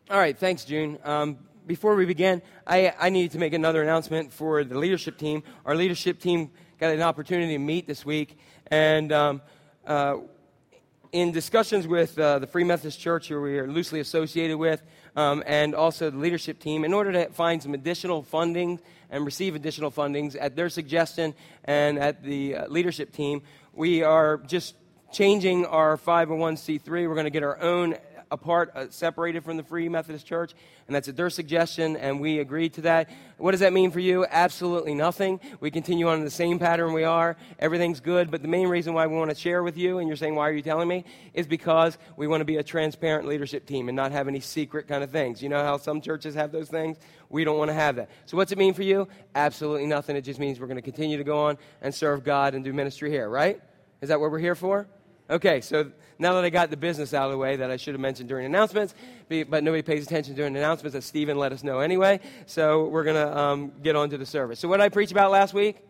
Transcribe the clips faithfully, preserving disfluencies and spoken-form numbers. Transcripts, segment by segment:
All right, thanks, June. Um, before we begin, I, I needed to make another announcement for the leadership team. Our leadership team got an opportunity to meet this week, and um, uh, in discussions with uh, the Free Methodist Church, who we are loosely associated with, um, and also the leadership team, in order to find some additional funding and receive additional fundings at their suggestion and at the uh, leadership team, we are just changing our five oh one c three. We're going to get our own apart, uh, separated from the Free Methodist Church, and that's at their suggestion, and we agreed to that. What does that mean for you? Absolutely nothing. We continue on in the same pattern we are. Everything's good, but the main reason why we want to share with you, and you're saying, why are you telling me, is because we want to be a transparent leadership team and not have any secret kind of things. You know how some churches have those things? We don't want to have that. So what's it mean for you? Absolutely nothing. It just means we're going to continue to go on and serve God and do ministry here, right? Is that what we're here for? Okay, so now that I got the business out of the way that I should have mentioned during announcements, but nobody pays attention during the announcements, as Stephen let us know anyway, so we're going to um, get on to the service. So what did I preach about last week?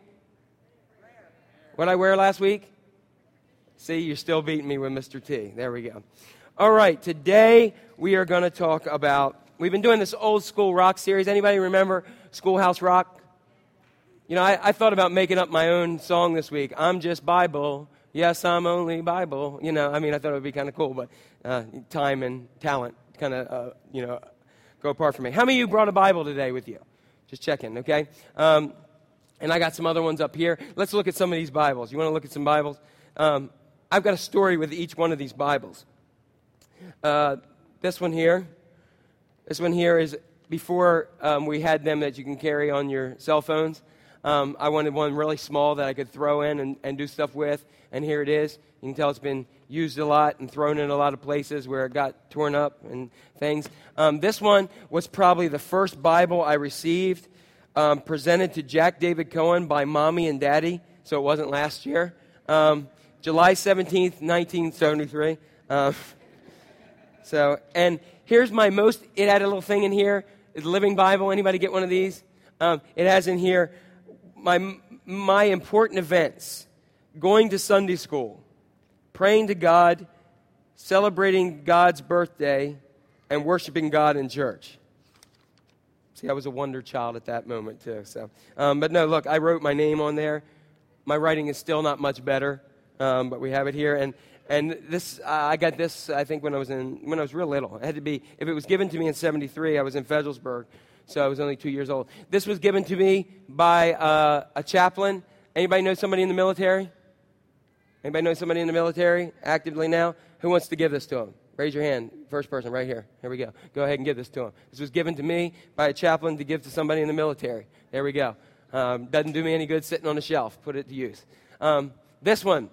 What did I wear last week? See, you're still beating me with Mister T. There we go. All right, today we are going to talk about, we've been doing this old school rock series. Anybody remember Schoolhouse Rock? You know, I, I thought about making up my own song this week. I'm just Bible. Yes, I'm only Bible. You know, I mean, I thought it would be kind of cool, but uh, time and talent kind of, uh, you know, go apart from me. How many of you brought a Bible today with you? Just checking, okay? Um, and I got some other ones up here. Let's look at some of these Bibles. You want to look at some Bibles? Um, I've got a story with each one of these Bibles. Uh, this one here, this one here is before um, we had them that you can carry on your cell phones. Um, I wanted one really small that I could throw in and, and do stuff with, and here it is. You can tell it's been used a lot and thrown in a lot of places where it got torn up and things. Um, this one was probably the first Bible I received, um, presented to Jack David Cohen by Mommy and Daddy, so it wasn't last year. Um, July seventeenth, nineteen seventy-three. Um, so, and here's my most, it had a little thing in here, the Living Bible. Anybody get one of these? Um, it has in here, My my important events, going to Sunday school, praying to God, celebrating God's birthday, and worshiping God in church. See, I was a wonder child at that moment, too. So, um, but no, look, I wrote my name on there. My writing is still not much better, um, but we have it here. And and this, uh, I got this, I think, when I was in when I was real little. It had to be, if it was given to me in seventy-three, I was in Fredericksburg. So I was only two years old. This was given to me by uh, a chaplain. Anybody know somebody in the military? Anybody know somebody in the military actively now? Who wants to give this to him? Raise your hand. First person right here. Here we go. Go ahead and give this to him. This was given to me by a chaplain to give to somebody in the military. There we go. Um, doesn't do me any good sitting on the shelf. Put it to use. Um, this one.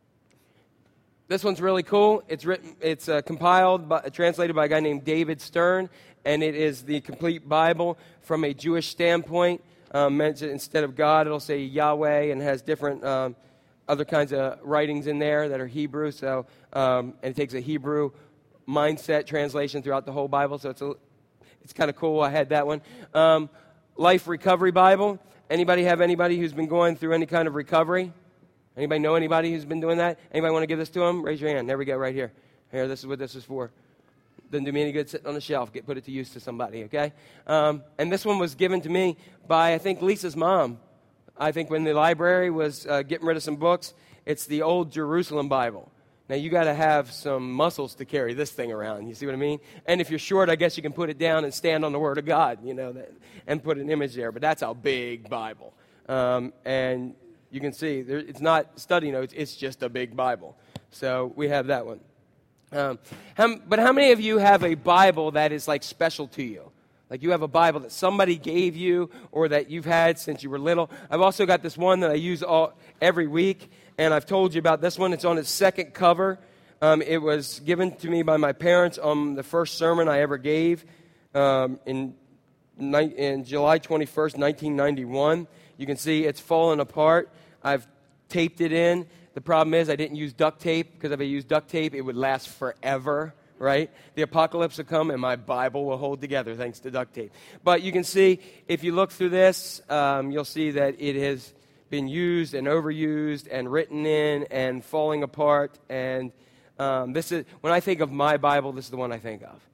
This one's really cool. It's written. It's uh, compiled, by, translated by a guy named David Stern, and it is the complete Bible from a Jewish standpoint. Um, instead of God, it'll say Yahweh, and has different um, other kinds of writings in there that are Hebrew. So, um, and it takes a Hebrew mindset translation throughout the whole Bible. So it's a, it's kind of cool. I had that one. Um, Life Recovery Bible. Anybody have anybody who's been going through any kind of recovery? Anybody know anybody who's been doing that? Anybody want to give this to them? Raise your hand. There we go, right here. Here, this is what this is for. Doesn't do me any good sitting on the shelf. Get put it to use to somebody, okay? Um, and this one was given to me by, I think, Lisa's mom. I think when the library was uh, getting rid of some books, it's the Old Jerusalem Bible. Now, you got to have some muscles to carry this thing around. You see what I mean? And if you're short, I guess you can put it down and stand on the Word of God, you know, that, and put an image there. But that's a big Bible. Um, and you can see, there, it's not study notes. It's just a big Bible. So we have that one. Um, how, but how many of you have a Bible that is, like, special to you? Like you have a Bible that somebody gave you or that you've had since you were little. I've also got this one that I use all every week, and I've told you about this one. It's on its second cover. Um, it was given to me by my parents on the first sermon I ever gave um, in, in July twenty-first, nineteen ninety-one. You can see it's fallen apart. I've taped it in. The problem is I didn't use duct tape, because if I used duct tape, it would last forever, right? The apocalypse will come, and my Bible will hold together thanks to duct tape. But you can see, if you look through this, um, you'll see that it has been used and overused and written in and falling apart. And um, this is when I think of my Bible, this is the one I think of.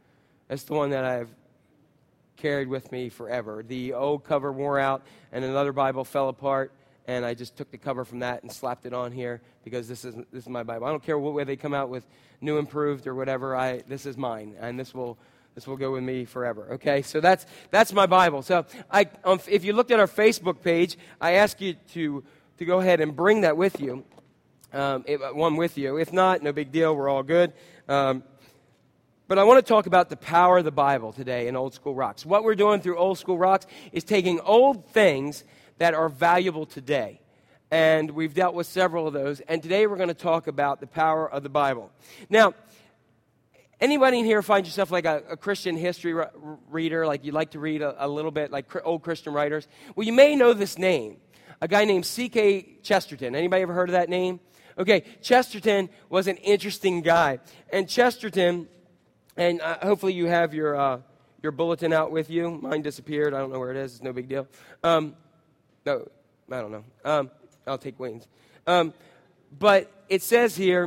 That's the one that I've carried with me forever. The old cover wore out, and another Bible fell apart, and I just took the cover from that and slapped it on here because this is this is my Bible. I don't care what way they come out with new, improved, or whatever. I this is mine, and this will this will go with me forever. Okay, so that's that's my Bible. So I, um, if you looked at our Facebook page, I ask you to to go ahead and bring that with you, um, if, one with you. If not, no big deal. We're all good. Um, But I want to talk about the power of the Bible today in Old School Rocks. What we're doing through Old School Rocks is taking old things that are valuable today. And we've dealt with several of those. And today we're going to talk about the power of the Bible. Now, anybody in here find yourself like a, a Christian history re- reader, like you like to read a, a little bit like cr- old Christian writers? Well, you may know this name, a guy named C K Chesterton. Anybody ever heard of that name? Okay, Chesterton was an interesting guy. And Chesterton... And uh, hopefully you have your uh, your bulletin out with you. Mine disappeared. I don't know where it is. It's no big deal. Um, no, I don't know. Um, I'll take Wayne's. Um, but it says here,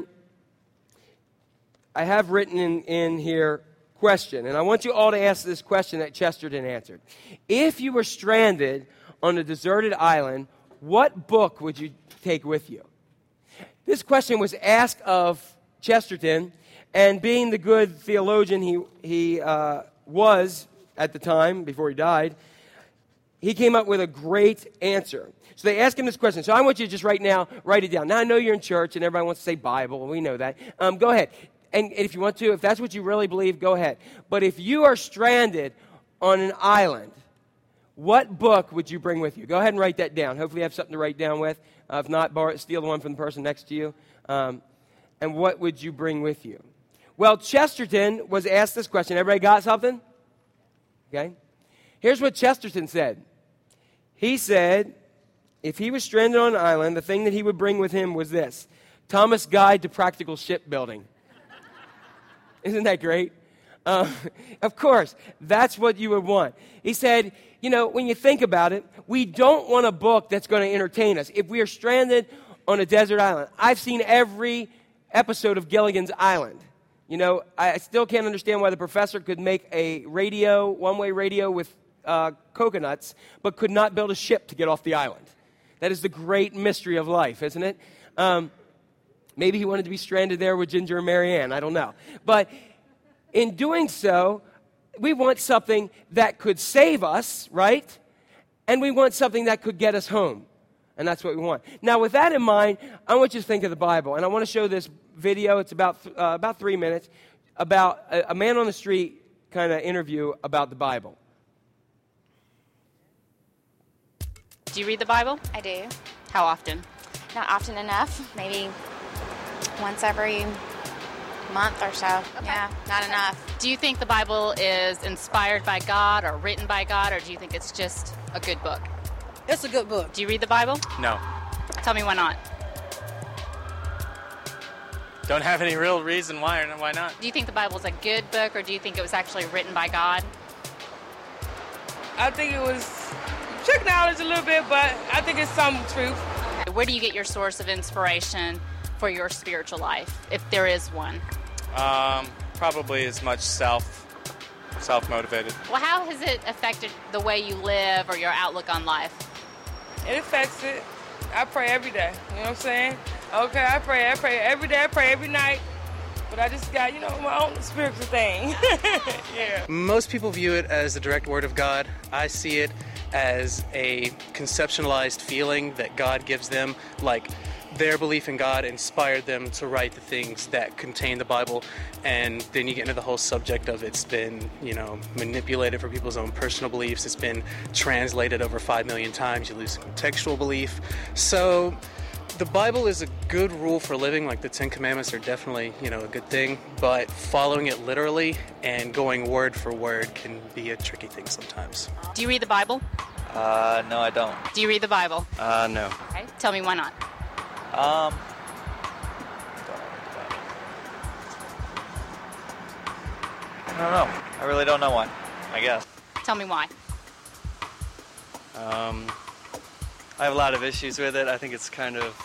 I have written in, in here, question. And I want you all to ask this question that Chesterton answered. If you were stranded on a deserted island, what book would you take with you? This question was asked of Chesterton. And being the good theologian he, he uh, was at the time, before he died, he came up with a great answer. So they asked him this question. So I want you to just right now, write it down. Now I know you're in church and everybody wants to say Bible. We know that. Um, go ahead. And if you want to, if that's what you really believe, go ahead. But if you are stranded on an island, what book would you bring with you? Go ahead and write that down. Hopefully you have something to write down with. Uh, if not, borrow, steal the one from the person next to you. Um, and what would you bring with you? Well, Chesterton was asked this question. Everybody got something? Okay. Here's what Chesterton said. He said, if he was stranded on an island, the thing that he would bring with him was this: Thomas' Guide to Practical Shipbuilding. Isn't that great? Uh, of course, that's what you would want. He said, you know, when you think about it, we don't want a book that's going to entertain us. If we are stranded on a desert island, I've seen every episode of Gilligan's Island. You know, I still can't understand why the professor could make a radio, one-way radio with uh, coconuts, but could not build a ship to get off the island. That is the great mystery of life, isn't it? Um, maybe he wanted to be stranded there with Ginger and Mary Ann. I don't know. But in doing so, we want something that could save us, right? And we want something that could get us home. And that's what we want. Now, with that in mind, I want you to think of the Bible. And I want to show this video. It's about th- uh, about three minutes, about a, a man on the street kind of interview about the Bible. Do you read the Bible? I do. How often? Not often enough. Maybe once every month or so. Okay. Yeah, not enough. Do you think the Bible is inspired by God or written by God, or do you think it's just a good book? It's a good book. Do you read the Bible? No. Tell me why not. Don't have any real reason why or why not. Do you think the Bible is a good book, or do you think it was actually written by God? I think it was trick knowledge a little bit, but I think it's some truth. Okay. Where do you get your source of inspiration for your spiritual life, if there is one? Um, probably as much self, self-motivated. Well, how has it affected the way you live or your outlook on life? It affects it. I pray every day. You know what I'm saying? Okay, I pray. I pray every day. I pray every night. But I just got, you know, my own spiritual thing. Yeah. Most people view it as the direct word of God. I see it as a conceptualized feeling that God gives them, like their belief in God inspired them to write the things that contain the Bible. And then you get into the whole subject of it's been, you know, manipulated for people's own personal beliefs. It's been translated over five million times. You lose contextual belief. So the Bible is a good rule for living, like the Ten Commandments are definitely, you know, a good thing, but following it literally and going word for word can be a tricky thing sometimes. Do you read the Bible? Uh, no, I don't. Do you read the Bible? Uh, no. Okay. Tell me why not. Um, I don't know. I really don't know why, I guess. Tell me why. Um, I have a lot of issues with it. I think it's kind of,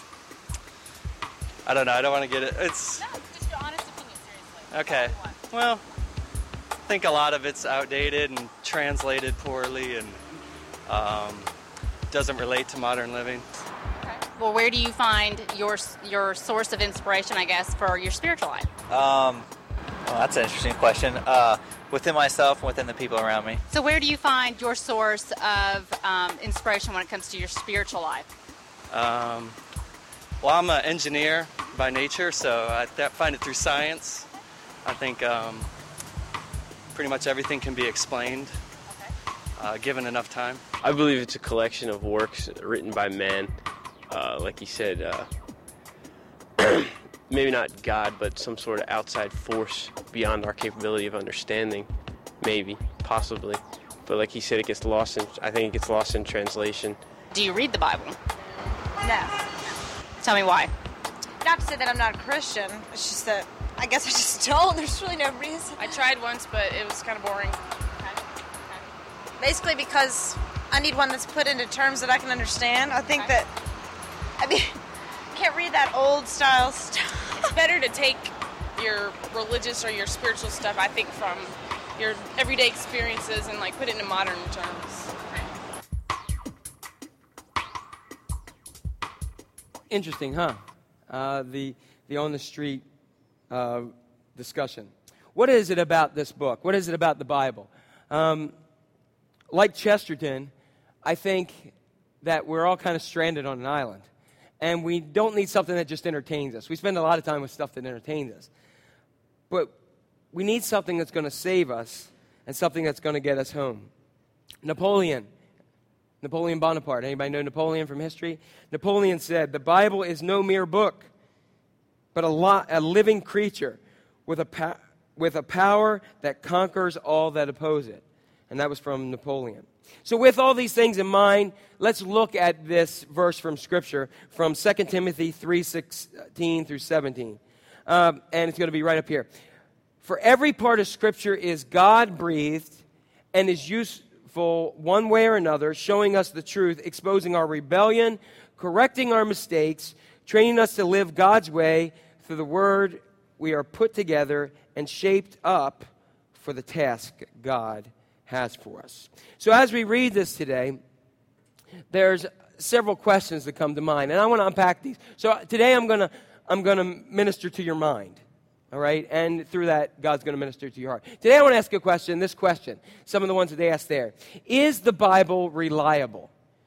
I don't know, I don't want to get it. It's, No, just your honest opinion, seriously. okay. Well, think a lot of it's outdated and translated poorly and um, doesn't relate to modern living. Well, where do you find your your source of inspiration, I guess, for your spiritual life? Um, well, that's an interesting question. Uh, within myself and within the people around me. So where do you find your source of um, inspiration when it comes to your spiritual life? Um, well, I'm an engineer by nature, so I th- find it through science. I think um, pretty much everything can be explained, uh, given enough time. I believe it's a collection of works written by man. Uh, like he said, uh, maybe not God, but some sort of outside force beyond our capability of understanding, maybe, possibly. But like he said, it gets lost in, I think it gets lost in translation. Do you read the Bible? No. Tell me why. Not to say that I'm not a Christian, it's just that I guess I just don't. There's really no reason. I tried once, but it was kind of boring. Basically because I need one that's put into terms that I can understand. I think that, I mean, I can't read that old style stuff. It's better to take your religious or your spiritual stuff, I think, from your everyday experiences and, like, put it into modern terms. Interesting, huh? Uh, the the on the street uh, discussion. What is it about this book? What is it about the Bible? Um, like Chesterton, I think that we're all kind of stranded on an island. And we don't need something that just entertains us. We spend a lot of time with stuff that entertains us. But we need something that's going to save us and something that's going to get us home. Napoleon. Napoleon Bonaparte. Anybody know Napoleon from history? Napoleon said, "The Bible is no mere book, but a, lo- a living creature with a, pa- with a power that conquers all that oppose it." And that was from Napoleon. So with all these things in mind, let's look at this verse from Scripture from Second Timothy three sixteen through seventeen. Um, and it's going to be right up here. "For every part of Scripture is God-breathed and is useful one way or another, showing us the truth, exposing our rebellion, correcting our mistakes, training us to live God's way. Through the Word, we are put together and shaped up for the task God has for us." So as we read this today, there's several questions that come to mind, and I want to unpack these. So today I'm going to I'm going to minister to your mind, all right? And through that, God's going to minister to your heart. Today I want to ask a question, this question, some of the ones that they asked there. Is the Bible reliable?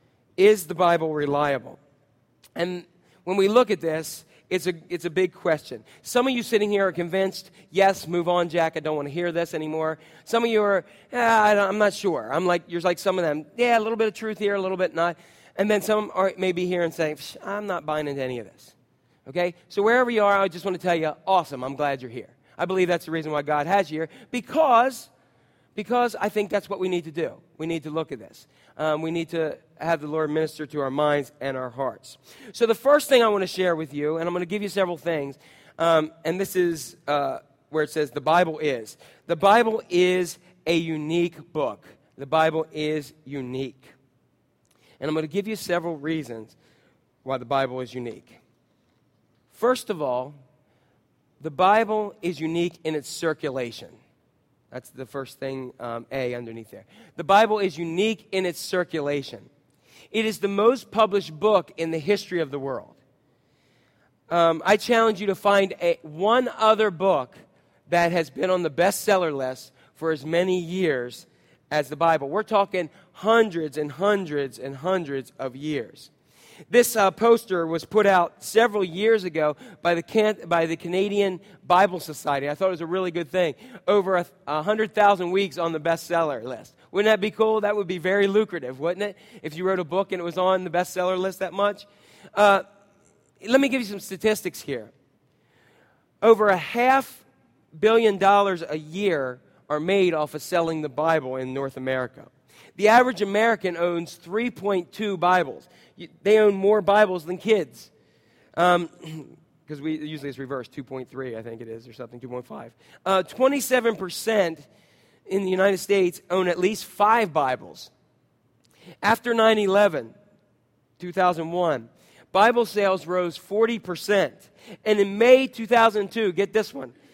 Is the Bible reliable? And when we look at this, It's a, it's a big question. Some of you sitting here are convinced, yes, move on, Jack, I don't want to hear this anymore. Some of you are, ah, I don't, I'm not sure. I'm like, you're like some of them, yeah, a little bit of truth here, a little bit not. And then some are maybe here and saying, I'm not buying into any of this. Okay? So wherever you are, I just want to tell you, awesome, I'm glad you're here. I believe that's the reason why God has you here, because, because I think that's what we need to do. We need to look at this. Um, we need to have the Lord minister to our minds and our hearts. So the first thing I want to share with you, and I'm going to give you several things, um, and this is uh, where it says the Bible is. The Bible is a unique book. The Bible is unique. And I'm going to give you several reasons why the Bible is unique. First of all, the Bible is unique in its circulation. That's the first thing, um, A, underneath there. The Bible is unique in its circulation. It is the most published book in the history of the world. Um, I challenge you to find a, one other book that has been on the bestseller list for as many years as the Bible. We're talking hundreds and hundreds and hundreds of years. This uh, poster was put out several years ago by the Can- by the Canadian Bible Society. I thought it was a really good thing. Over a, th- one hundred thousand weeks on the bestseller list. Wouldn't that be cool? That would be very lucrative, wouldn't it? If you wrote a book and it was on the bestseller list that much. Uh, let me give you some statistics here. Over a half billion dollars a year are made off of selling the Bible in North America. The average American owns three point two Bibles. They own more Bibles than kids. Um, because we usually it's reversed, two point three, I think it is, or something, two point five. Uh, twenty-seven percent in the United States own at least five Bibles. After nine eleven, two thousand one, Bible sales rose forty percent. And in May two thousand two, get this one,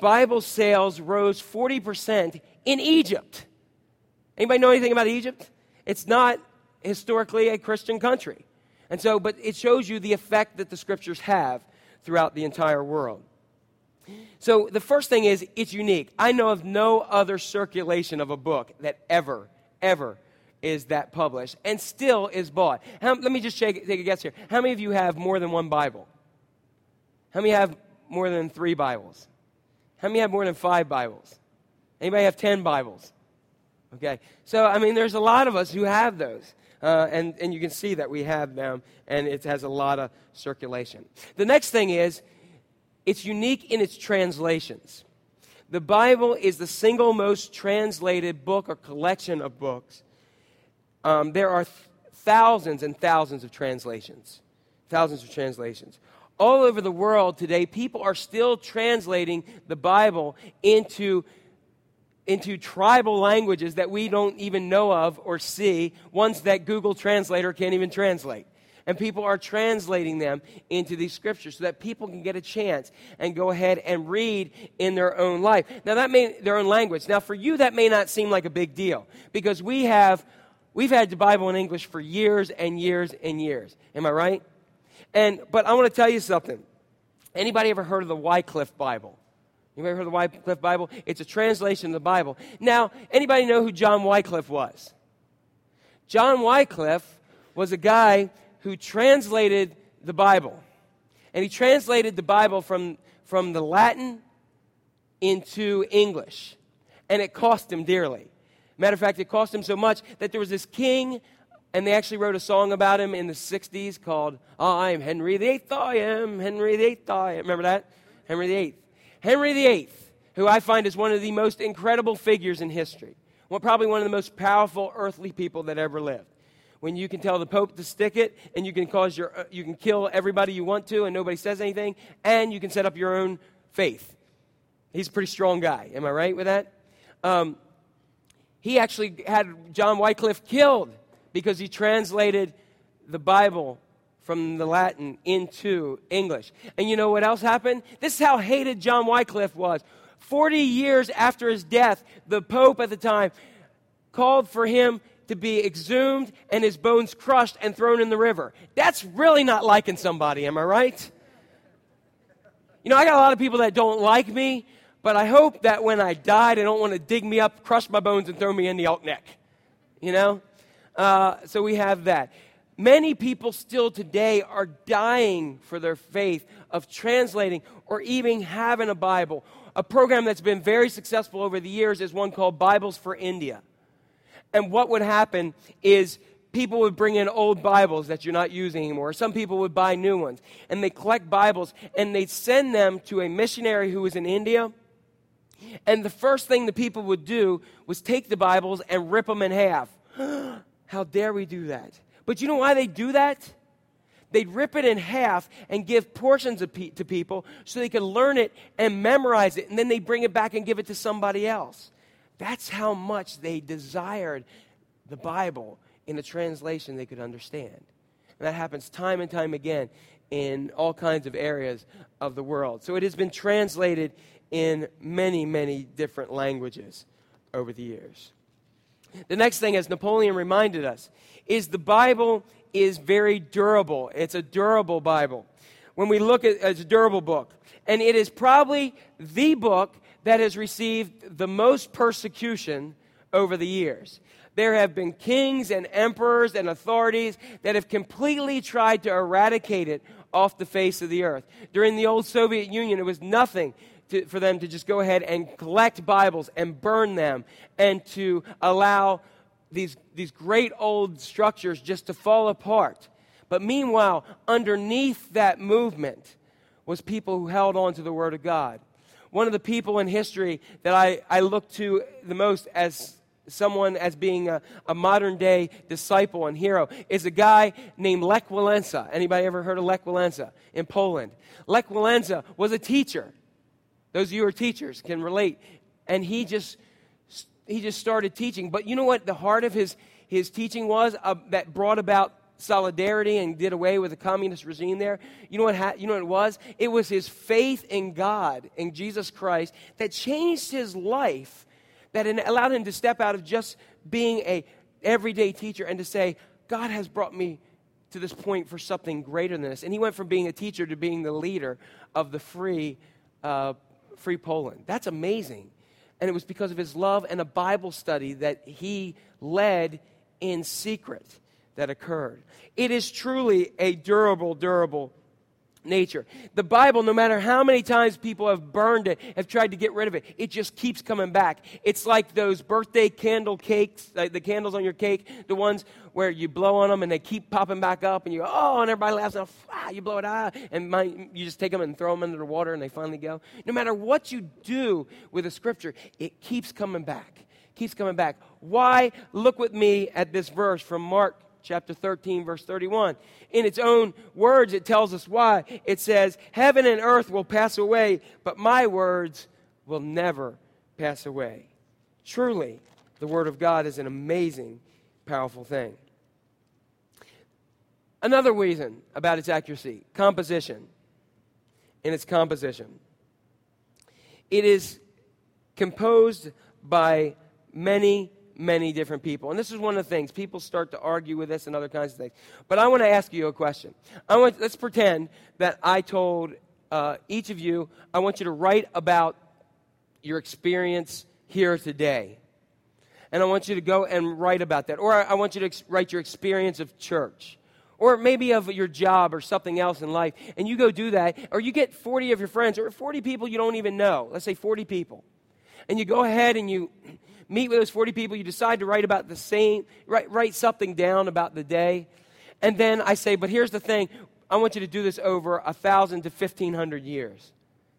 Bible sales rose forty percent in Egypt. Anybody know anything about Egypt? It's not historically a Christian country. And so, but it shows you the effect that the scriptures have throughout the entire world. So the first thing is, it's unique. I know of no other circulation of a book that ever, ever is that published and still is bought. How, let me just take, take a guess here. How many of you have more than one Bible? How many have more than three Bibles? How many have more than five Bibles? Anybody have ten Bibles? Okay. So, I mean, there's a lot of us who have those. Uh, and, and you can see that we have them, and it has a lot of circulation. The next thing is, it's unique in its translations. The Bible is the single most translated book or collection of books. Um, there are th- thousands and thousands of translations. Thousands of translations. All over the world today, people are still translating the Bible into into tribal languages that we don't even know of or see, ones that Google Translator can't even translate. And people are translating them into these scriptures so that people can get a chance and go ahead and read in their own life. Now, that may, their own language. Now, for you, that may not seem like a big deal because we have, we've had the Bible in English for years and years and years. Am I right? And, but I want to tell you something. Anybody ever heard of the Wycliffe Bible? Anybody heard of the Wycliffe Bible? It's a translation of the Bible. Now, anybody know who John Wycliffe was? John Wycliffe was a guy who translated the Bible. And he translated the Bible from, from the Latin into English. And it cost him dearly. Matter of fact, it cost him so much that there was this king, and they actually wrote a song about him in the sixties called, I'm Henry the Eighth, I am Henry the Eighth, I am. Remember that? Henry the Eighth. Henry the Eighth, who I find is one of the most incredible figures in history. Well, probably one of the most powerful earthly people that ever lived. When you can tell the Pope to stick it, and you can cause your, uh, you can kill everybody you want to, and nobody says anything, and you can set up your own faith. He's a pretty strong guy. Am I right with that? Um, he actually had John Wycliffe killed because he translated the Bible from the Latin into English. And you know what else happened? This is how hated John Wycliffe was. Forty years after his death, the Pope at the time called for him to be exhumed and his bones crushed and thrown in the river. That's really not liking somebody, am I right? You know, I got a lot of people that don't like me, but I hope that when I die, they don't want to dig me up, crush my bones, and throw me in the Elk Neck. You know? Uh, so we have that. Many people still today are dying for their faith of translating or even having a Bible. A program that's been very successful over the years is one called Bibles for India. And what would happen is people would bring in old Bibles that you're not using anymore. Some people would buy new ones. And they collect Bibles and they'd send them to a missionary who was in India. And the first thing the people would do was take the Bibles and rip them in half. How dare we do that? But you know why they do that? They'd rip it in half and give portions of pe- to people so they could learn it and memorize it, and then they bring it back and give it to somebody else. That's how much they desired the Bible in a translation they could understand. And that happens time and time again in all kinds of areas of the world. So it has been translated in many, many different languages over the years. The next thing, as Napoleon reminded us, is the Bible is very durable. It's a durable Bible. When we look at it, it's a durable book. And it is probably the book that has received the most persecution over the years. There have been kings and emperors and authorities that have completely tried to eradicate it off the face of the earth. During the old Soviet Union, it was nothing to, for them to just go ahead and collect Bibles and burn them and to allow these, these great old structures just to fall apart. But meanwhile, underneath that movement was people who held on to the Word of God. One of the people in history that I, I look to the most as someone as being a, a modern-day disciple and hero is a guy named Lech Walesa. Anybody ever heard of Lech Walesa in Poland? Lech Walesa was a teacher. Those of you who are teachers can relate. And he just he just started teaching. But you know what the heart of his, his teaching was uh, that brought about solidarity and did away with the communist regime there. You know what ha- you know what it was? It was his faith in God, in Jesus Christ, that changed his life, that allowed him to step out of just being a everyday teacher and to say, God has brought me to this point for something greater than this. And he went from being a teacher to being the leader of the free, uh, free Poland. That's amazing. And it was because of his love and a Bible study that he led in secret that occurred. It is truly a durable, durable nature. The Bible, no matter how many times people have burned it, have tried to get rid of it, it just keeps coming back. It's like those birthday candle cakes, like the candles on your cake, the ones where you blow on them and they keep popping back up and you go, oh, and everybody laughs, and ah, you blow it out, and my, you just take them and throw them into the water and they finally go. No matter what you do with the Scripture, it keeps coming back, keeps coming back. Why? Look with me at this verse from Mark chapter thirteen, verse thirty-one. In its own words, it tells us why. It says, heaven and earth will pass away, but my words will never pass away. Truly, the Word of God is an amazing, powerful thing. Another reason about its accuracy, composition. In its composition. It is composed by many many different people. And this is one of the things. People start to argue with this and other kinds of things. But I want to ask you a question. I want, let's pretend that I told uh, each of you, I want you to write about your experience here today. And I want you to go and write about that. Or I, I want you to ex- write your experience of church. Or maybe of your job or something else in life. And you go do that. Or you get forty of your friends or forty people you don't even know. Let's say forty people. And you go ahead and you meet with those forty people, you decide to write about the same, write, write something down about the day. And then I say, but here's the thing, I want you to do this over a thousand to fifteen hundred years.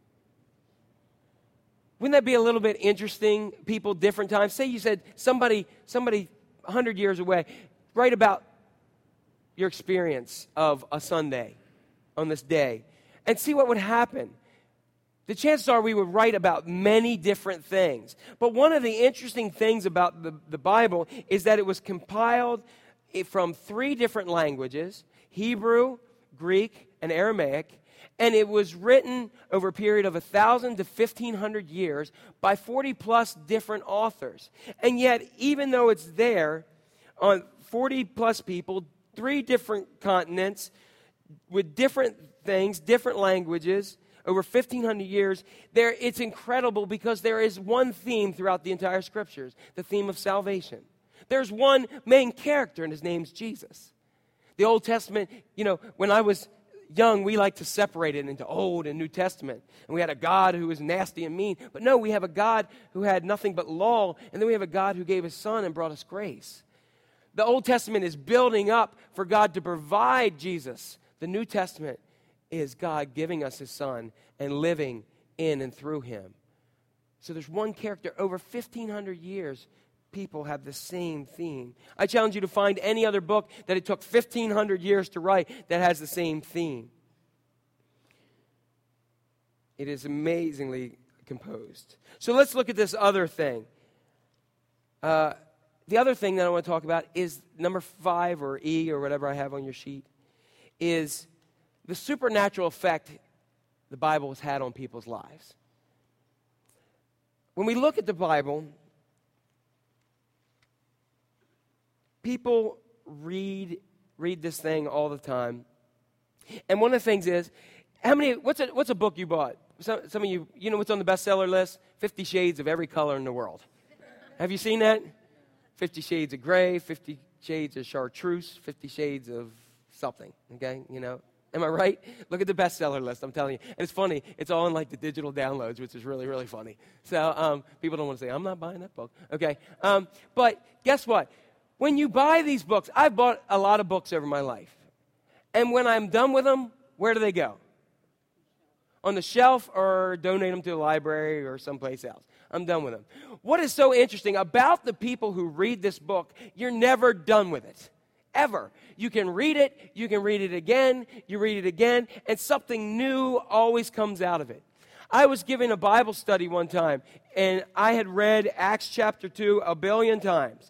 Wouldn't that be a little bit interesting, people, different times? Say you said somebody, somebody a hundred years away, write about your experience of a Sunday on this day and see what would happen. The chances are we would write about many different things. But one of the interesting things about the, the Bible is that it was compiled from three different languages, Hebrew, Greek, and Aramaic, and it was written over a period of one thousand to fifteen hundred years by forty plus different authors. And yet, even though it's there on forty plus people, three different continents, with different things, different languages, over fifteen hundred years, there it's incredible because there is one theme throughout the entire Scriptures, the theme of salvation. There's one main character, and his name's Jesus. The Old Testament, you know, when I was young, we like to separate it into Old and New Testament. And we had a God who was nasty and mean. But no, we have a God who had nothing but law, and then we have a God who gave his Son and brought us grace. The Old Testament is building up for God to provide Jesus. The New Testament is God giving us his Son and living in and through him. So there's one character. Over fifteen hundred years, people have the same theme. I challenge you to find any other book that it took fifteen hundred years to write that has the same theme. It is amazingly composed. So let's look at this other thing. Uh, the other thing that I want to talk about is number five or E or whatever I have on your sheet, is the supernatural effect the Bible has had on people's lives. When we look at the Bible, people read read this thing all the time. And one of the things is, how many, what's a, what's a book you bought? Some, some of you, you know what's on the bestseller list? Fifty Shades of Every Color in the World. Have you seen that? Fifty Shades of Gray, Fifty Shades of Chartreuse, Fifty Shades of something, okay, you know. Am I right? Look at the bestseller list, I'm telling you. And it's funny, it's all in like the digital downloads, which is really, really funny. So um, people don't want to say, I'm not buying that book. Okay, um, but guess what? When you buy these books, I've bought a lot of books over my life. And when I'm done with them, where do they go? On the shelf or donate them to the library or someplace else. I'm done with them. What is so interesting about the people who read this book, you're never done with it. Ever. You can read it, you can read it again, you read it again, and something new always comes out of it. I was giving a Bible study one time, and I had read Acts chapter two a billion times.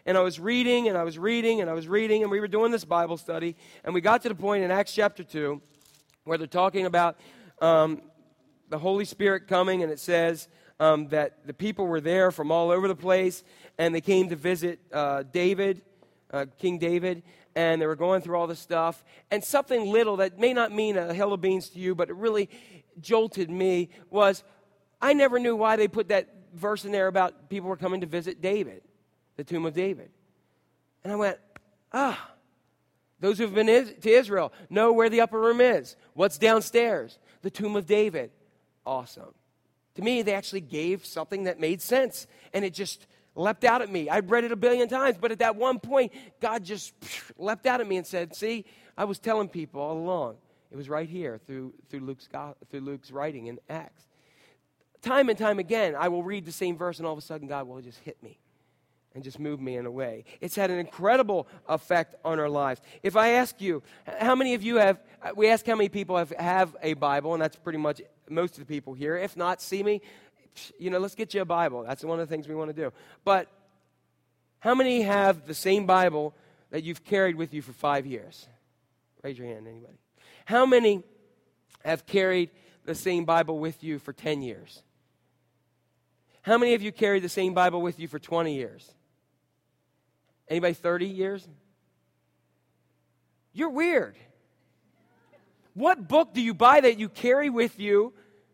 and I was reading, and I was reading, and I was reading, and we were doing this Bible study, and we got to the point in Acts chapter two where they're talking about um, the Holy Spirit coming, and it says um, that the people were there from all over the place, and they came to visit uh, David, uh, King David, and they were going through all this stuff, and something little that may not mean a hill of beans to you, but it really jolted me was I never knew why they put that verse in there about people were coming to visit David, the tomb of David. And I went, ah, those who have been is- to Israel know where the upper room is. What's downstairs? The tomb of David. Awesome. To me, they actually gave something that made sense, and it just leapt out at me. I'd read it a billion times, but at that one point, God just phew, leapt out at me and said, see, I was telling people all along. It was right here through through Luke's through Luke's writing in Acts. Time and time again, I will read the same verse, and all of a sudden, God will just hit me and just move me in a way. It's had an incredible effect on our lives. If I ask you, how many of you have, we ask how many people have, have a Bible, and that's pretty much most of the people here. If not, see me, you know, let's get you a Bible. That's one of the things we want to do. But how many have the same Bible that you've carried with you for five years? Raise your hand, anybody. How many have carried the same Bible with you for ten years? How many of you carried the same Bible with you for twenty years? Anybody thirty years? You're weird. What book do you buy that you carry with you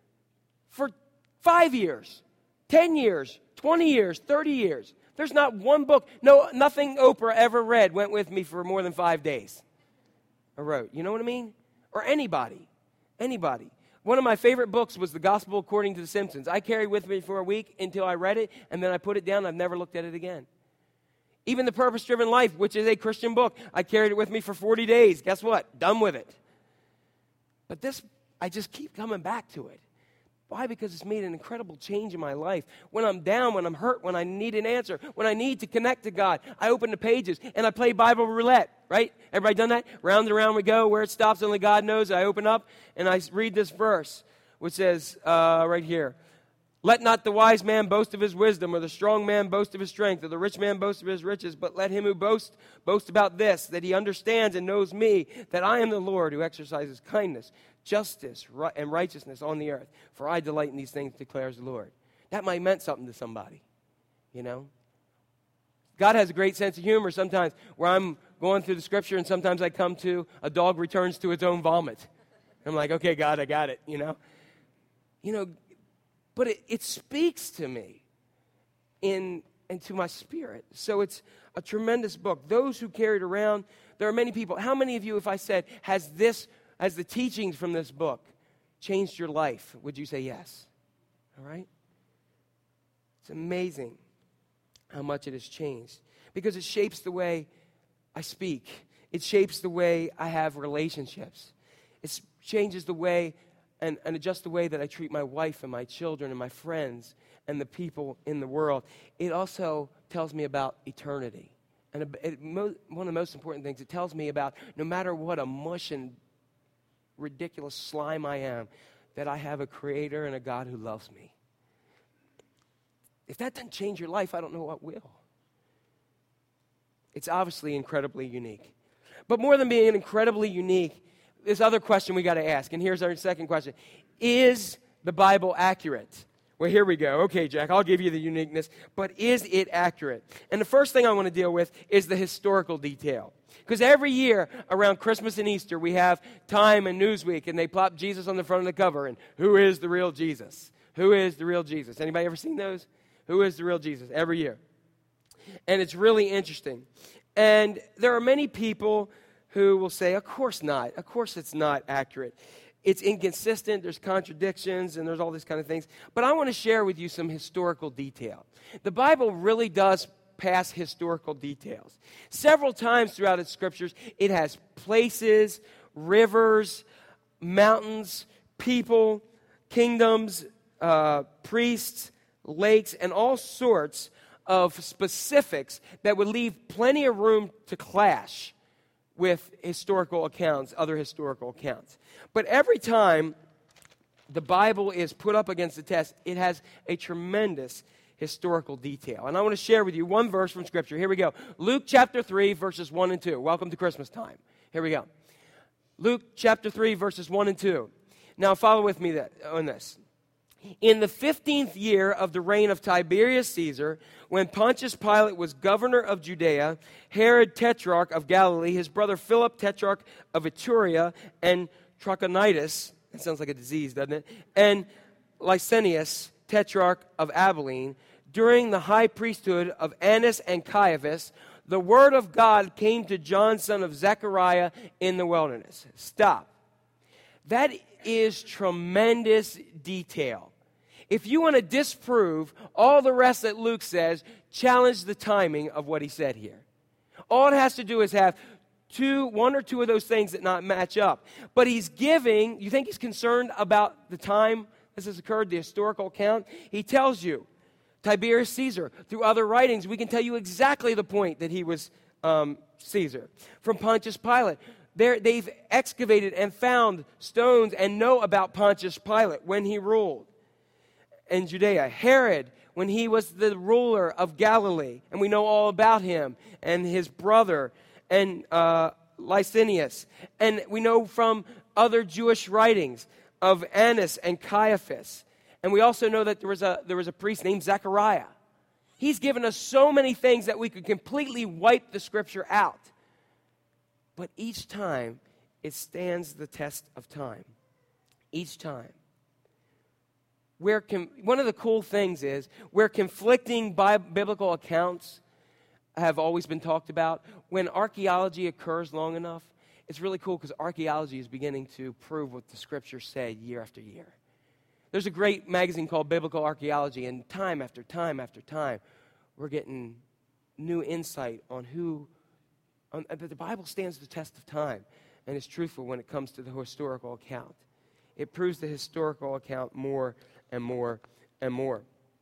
for five years, ten years, twenty years, thirty years? There's not one book. No, nothing Oprah ever read went with me for more than five days. Or wrote. You know what I mean? Or anybody. Anybody. One of my favorite books was The Gospel According to the Simpsons. I carried with me for a week until I read it, and then I put it down. I've never looked at it again. Even The Purpose-Driven Life, which is a Christian book, I carried it with me for forty days. Guess what? Done with it. But this, I just keep coming back to it. Why? Because it's made an incredible change in my life. When I'm down, when I'm hurt, when I need an answer, when I need to connect to God, I open the pages and I play Bible roulette, right? Everybody done that? Round and around we go. Where it stops, only God knows. I open up and I read this verse, which says uh, right here, let not the wise man boast of his wisdom, or the strong man boast of his strength, or the rich man boast of his riches, but let him who boasts boast about this, that he understands and knows me, that I am the Lord who exercises kindness, justice, and righteousness on the earth. For I delight in these things, declares the Lord. That might have meant something to somebody, you know. God has a great sense of humor sometimes, where I'm going through the scripture, and sometimes I come to, a dog returns to its own vomit. I'm like, okay, God, I got it, you know. You know, but it, it speaks to me in and to my spirit. So it's a tremendous book. Those who carry it around, there are many people. How many of you, if I said, has this, has the teachings from this book changed your life? Would you say yes? All right? It's amazing how much it has changed, because it shapes the way I speak. It shapes the way I have relationships. It changes the way And, and adjust the way that I treat my wife and my children and my friends and the people in the world. It also tells me about eternity. And it, it, mo- one of the most important things, it tells me about no matter what a mush and ridiculous slime I am, that I have a creator and a God who loves me. If that doesn't change your life, I don't know what will. It's obviously incredibly unique. But more than being incredibly unique, this other question we got to ask, and here's our second question. Is the Bible accurate? Well, here we go. Okay, Jack, I'll give you the uniqueness, but is it accurate? And the first thing I want to deal with is the historical detail. Because every year around Christmas and Easter, we have Time and Newsweek, and they plop Jesus on the front of the cover, and who is the real Jesus? Who is the real Jesus? Anybody ever seen those? Who is the real Jesus? Every year. And it's really interesting. And there are many people who will say, of course not. Of course it's not accurate. It's inconsistent, there's contradictions, and there's all these kind of things. But I want to share with you some historical detail. The Bible really does pass historical details. Several times throughout its scriptures, it has places, rivers, mountains, people, kingdoms, uh, priests, lakes, and all sorts of specifics that would leave plenty of room to clash with historical accounts, other historical accounts. But every time the Bible is put up against the test, it has a tremendous historical detail. And I want to share with you one verse from Scripture. Here we go. Luke chapter three, verses one and two. Welcome to Christmas time. Here we go. Luke chapter three, verses one and two. Now follow with me that, on this. In the fifteenth year of the reign of Tiberius Caesar, when Pontius Pilate was governor of Judea, Herod tetrarch of Galilee, his brother Philip tetrarch of Iturea, and Trachonitis, that sounds like a disease, doesn't it? And Lysanias, tetrarch of Abilene, during the high priesthood of Annas and Caiaphas, the word of God came to John, son of Zechariah, in the wilderness. Stop. That is tremendous detail. If you want to disprove all the rest that Luke says, challenge the timing of what he said here. All it has to do is have two, one or two of those things that not match up. But he's giving, you think he's concerned about the time this has occurred, the historical account? He tells you, Tiberius Caesar, through other writings, we can tell you exactly the point that he was um, Caesar. From Pontius Pilate, They're, they've excavated and found stones and know about Pontius Pilate when he ruled in Judea. Herod, when he was the ruler of Galilee, and we know all about him, and his brother, and uh, Lysanias. And we know from other Jewish writings of Annas and Caiaphas. And we also know that there was a, there was a priest named Zechariah. He's given us so many things that we could completely wipe the Scripture out. But each time, it stands the test of time. Each time. Where com- one of the cool things is, where conflicting bi- biblical accounts have always been talked about, when archaeology occurs long enough, it's really cool because archaeology is beginning to prove what the Scriptures say year after year. There's a great magazine called Biblical Archaeology, and time after time after time, we're getting new insight on who Um, the Bible stands the test of time and is truthful when it comes to the historical account. It proves the historical account more and more and more.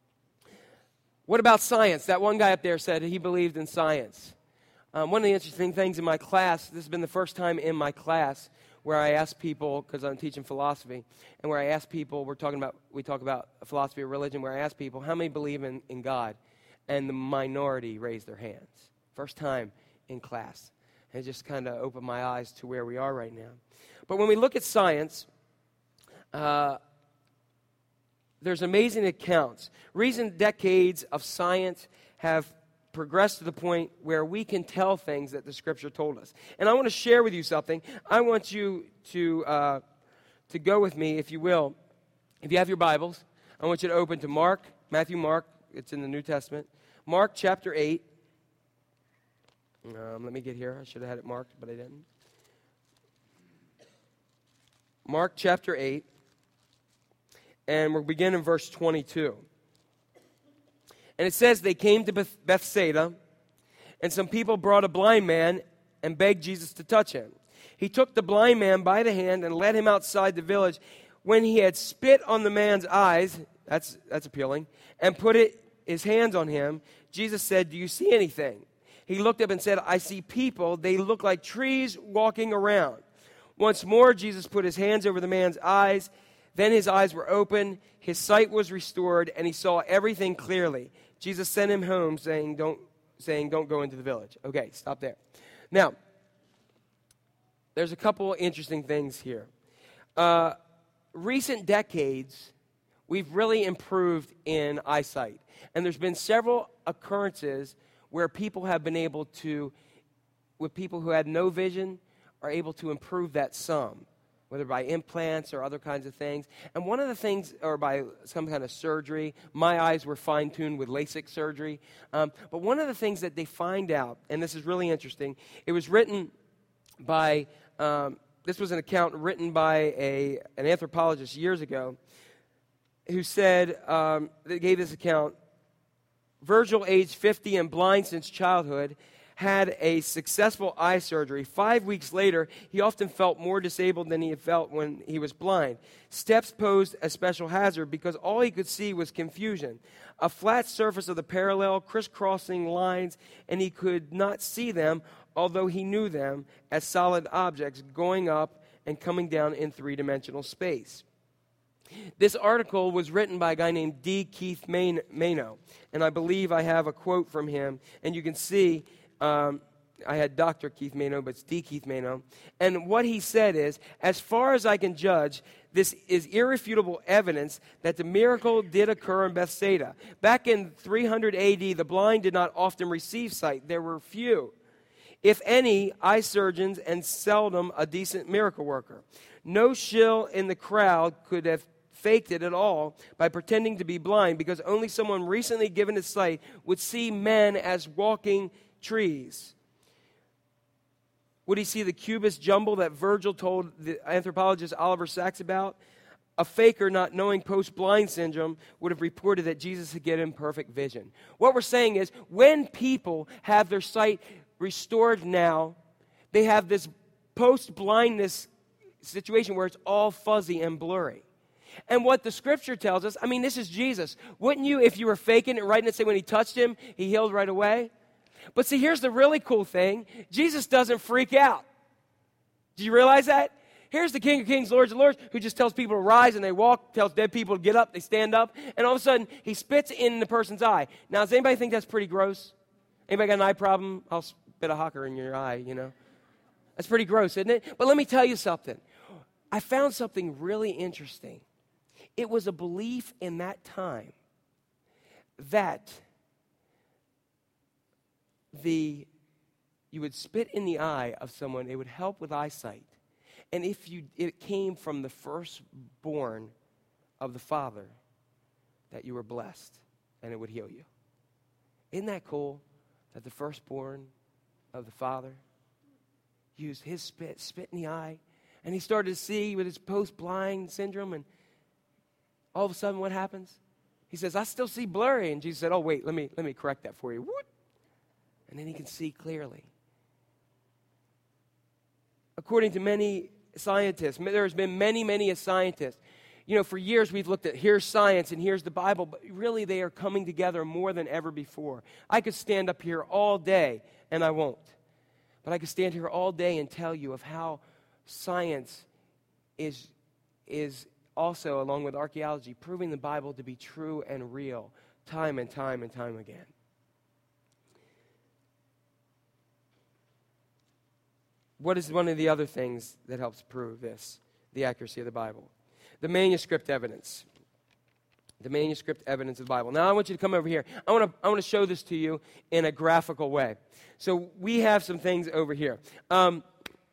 What about science? That one guy up there said he believed in science. Um, one of the interesting things in my class, this has been the first time in my class where I ask people, because I'm teaching philosophy, and where I ask people, we're talking about, we talk about philosophy of religion, where I ask people, how many believe in, in God? And the minority raised their hands. First time in class. And it just kind of opened my eyes to where we are right now. But when we look at science, uh, there's amazing accounts. Recent decades of science have progressed to the point where we can tell things that the Scripture told us. And I want to share with you something. I want you to, uh, to go with me, if you will. If you have your Bibles, I want you to open to Mark, Matthew, Mark. It's in the New Testament. Mark chapter eight. Um, let me get here. I should have had it marked, but I didn't. Mark chapter eight, and we'll begin in verse twenty-two. And it says, they came to Beth- Bethsaida, and some people brought a blind man and begged Jesus to touch him. He took the blind man by the hand and led him outside the village. When he had spit on the man's eyes, that's, that's appealing, and put it, his hands on him, Jesus said, do you see anything? He looked up and said, I see people. They look like trees walking around. Once more, Jesus put his hands over the man's eyes. Then his eyes were open. His sight was restored, and he saw everything clearly. Jesus sent him home, saying, don't, saying, don't go into the village. Okay, stop there. Now, there's a couple interesting things here. Uh, recent decades, we've really improved in eyesight. And there's been several occurrences where people have been able to, with people who had no vision, are able to improve that some, whether by implants or other kinds of things. And one of the things, or by some kind of surgery, my eyes were fine-tuned with LASIK surgery. Um, but one of the things that they find out, and this is really interesting, it was written by, um, this was an account written by a, an anthropologist years ago, who said, um, they gave this account, Virgil, age fifty and blind since childhood, had a successful eye surgery. Five weeks later, he often felt more disabled than he had felt when he was blind. Steps posed a special hazard because all he could see was confusion. A flat surface of the parallel, crisscrossing lines, and he could not see them, although he knew them as solid objects going up and coming down in three-dimensional space. This article was written by a guy named D. Keith Main- Mano, and I believe I have a quote from him, and you can see, um, I had Doctor Keith Mano, but it's D. Keith Mano, and what he said is, as far as I can judge, this is irrefutable evidence that the miracle did occur in Bethsaida. Back in three hundred A D, the blind did not often receive sight. There were few, if any, eye surgeons, and seldom a decent miracle worker. No shill in the crowd could have faked it at all by pretending to be blind, because only someone recently given his sight would see men as walking trees. Would he see the cubist jumble that Virgil told the anthropologist Oliver Sacks about? A faker not knowing post-blind syndrome would have reported that Jesus had given him perfect vision. What we're saying is, when people have their sight restored now, they have this post-blindness situation where it's all fuzzy and blurry. And what the scripture tells us, I mean, this is Jesus. Wouldn't you, if you were faking it, writing it, say when he touched him, he healed right away? But see, here's the really cool thing. Jesus doesn't freak out. Do you realize that? Here's the King of Kings, Lords of Lords, who just tells people to rise and they walk, tells dead people to get up, they stand up, and all of a sudden, he spits in the person's eye. Now, does anybody think that's pretty gross? Anybody got an eye problem? I'll spit a hawker in your eye, you know. That's pretty gross, isn't it? But let me tell you something. I found something really interesting. It was a belief in that time that the you would spit in the eye of someone, it would help with eyesight. And if you it came from the firstborn of the Father, that you were blessed and it would heal you. Isn't that cool that the firstborn of the Father used his spit, spit in the eye, and he started to see with his post-blind syndrome, and all of a sudden what happens? He says, I still see blurry. And Jesus said, oh, wait, let me let me correct that for you. Whoop. And then he can see clearly. According to many scientists, there's been many, many scientists. You know, for years we've looked at here's science and here's the Bible, but really they are coming together more than ever before. I could stand up here all day, and I won't. But I could stand here all day and tell you of how science is, is also, along with archaeology, proving the Bible to be true and real time and time and time again. What is one of the other things that helps prove this, the accuracy of the Bible? The manuscript evidence. The manuscript evidence of the Bible. Now I want you to come over here. I want to I want to show this to you in a graphical way. So we have some things over here. Um,